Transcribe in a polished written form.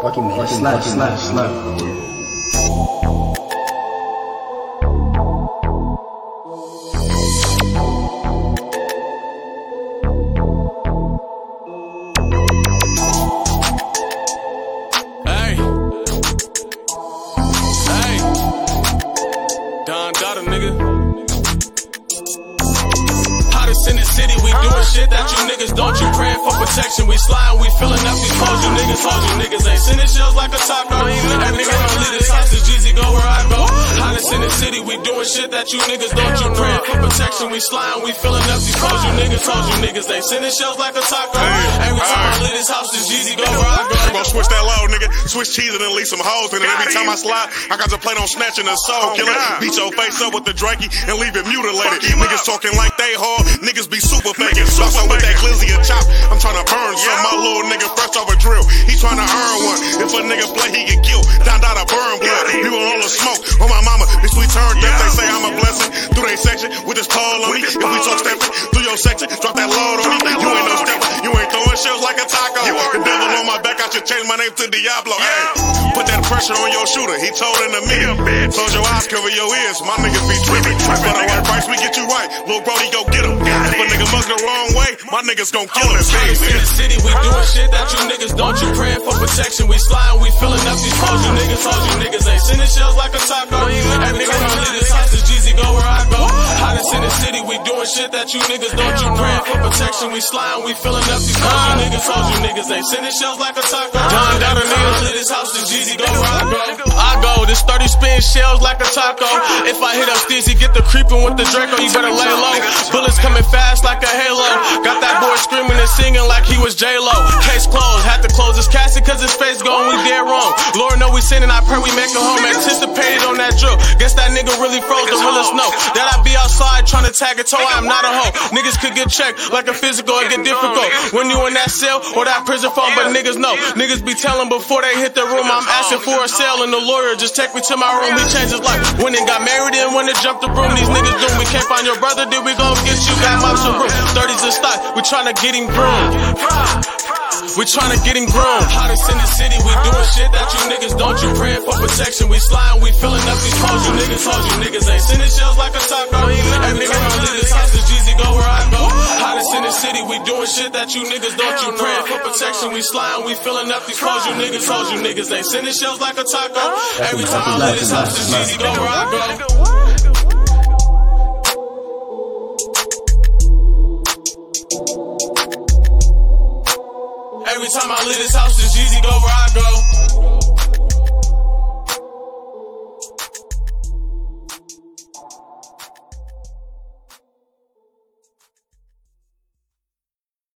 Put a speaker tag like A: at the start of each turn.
A: Slap.
B: In the city, we doing shit that you niggas don't. You praying for protection, we sliding, we filling up these hoes. You niggas told you niggas ain't sending shells like a taco. That nigga don't leave this house, the Jeezy go where I go. Hottest in the city, we doing shit that you niggas don't. You praying for protection, we sliding, we filling up these hoes. You niggas told you niggas ain't sending shells like a taco. Every time I leave this house, the Jeezy go where I go.
C: I'm gonna switch that low, nigga. Switch cheese and then leave some hoes. And every time I slide, I got to play on snatching the soul killer. Beat your face up with the Drakey and leave it mutilated. Niggas talking like they hard, niggas be super fake. Also with that glizzy and chop, I'm tryna burn some. My little nigga fresh off a drill, he tryna earn one. If a nigga play, he get killed. Down a burn blood. You want all the smoke on my mama, bitch, we turned up. They say I'm a blessing through they section with this pole on me. If we talk stepping through your section, drop that load on me. You ain't no stepper, you ain't throwing shells like a taco. The devil on my back, I should change my name to Diablo. Hey, put that pressure on your shooter, he told in the mirror. Close your eyes, cover your ears, my niggas be tripping. For the right price, we get you right. Lil' Brody, go get him. If a nigga must the wrong way, my niggas gon' kill him.
B: In the city, we doing shit that you niggas don't. You praying for protection, we sliding, we filling up these hoes. You niggas told you niggas ain't sending shells like a taco. That nigga don't leave this house, the Jeezy go where I go. Hottest in the city, we doing shit that you niggas don't. You praying for protection, we sliding, we filling up these hoes. You niggas told you niggas ain't sending shells like a taco. Down a nigga leave this house, the Jeezy go where I go. I go, this 30 spin shells like a taco. If I hit up Steezy, get the creeping with the Draco, you better lay low. Bullets coming fast like a halo. Got that boy screaming and singing like he was J-Lo. Case closed, had to close his casket cause his face going, we dead wrong. Lord know we sinning, I pray we make it home. Anticipated on that drill. Guess that nigga really froze, the realest know that I be outside trying to tag a toe, I am not a hoe. Niggas could get checked like a physical, it get difficult when you in that cell or that prison phone, but niggas know. Niggas be telling before they hit the room, I'm asking for a sale and the lawyer just take me to my room, he changed his life. When it got married and when it jumped the broom, these niggas doom. We can't find your brother, did we go get you? Got mops and room. 30s in stock, we tryna get him groomed. We tryna get him groomed. Hottest in the city, we doing shit that you niggas don't. You praying for protection, we sliding, we filling up these hoes. You niggas told you niggas ain't sending shells like a taco. That nigga don't leave this house, the Jeezy go where I go. Hottest in the city, we doing shit that you niggas don't. You praying for protection, we sliding, we filling up these hoes. You niggas told you niggas ain't sending shells like a taco. Every time I leave this house, the Jeezy go where I go. Every time I leave this house, the Jeezy go where I go.